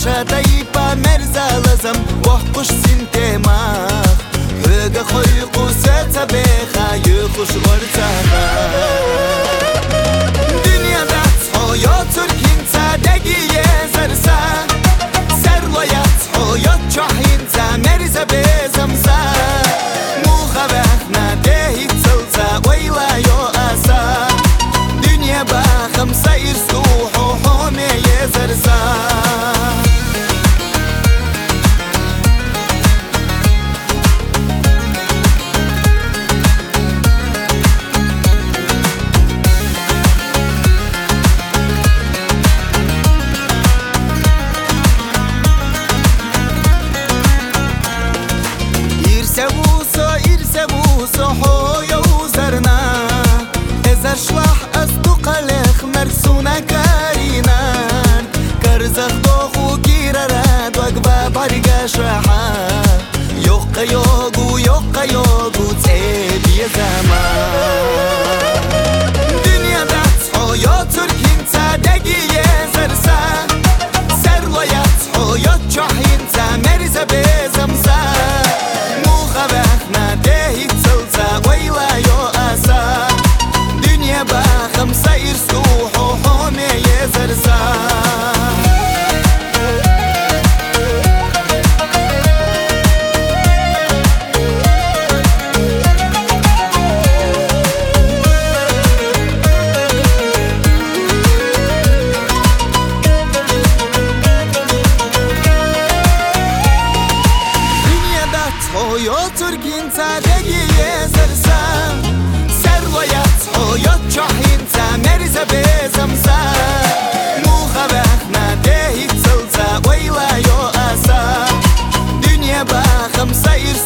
تدعي بمرزا لازم وحقش سنتماخ هجا خوي قوسة بخا يخش ورزاها دنيا دات حياة تركين تدقي يزرسا سرلايات حياة شاحين تمرزا بزمزا موخا بخنا دهي تسلسا ويلا يو أسا دنيا بخم سير سوح وحومي يزرسا irsebuso hoya uzarna ezer shlach asduqalekh marsuna karinan karzakh dokhu girarad waqba bargashaha yoqqa yogu tsebi zaman dunya dat hoya turkin tadagi yezarsa serlayat hoya chahin tamerza bezamsa خمسة يرسوح وحومي يزرسا دنيا دات هويا تركين تدقي يزرسا سرلايات هويا تشاحين تمرزا بزمزا موخا بخنا دهي تسلسا ويلا يو أسا دنيا بخمسة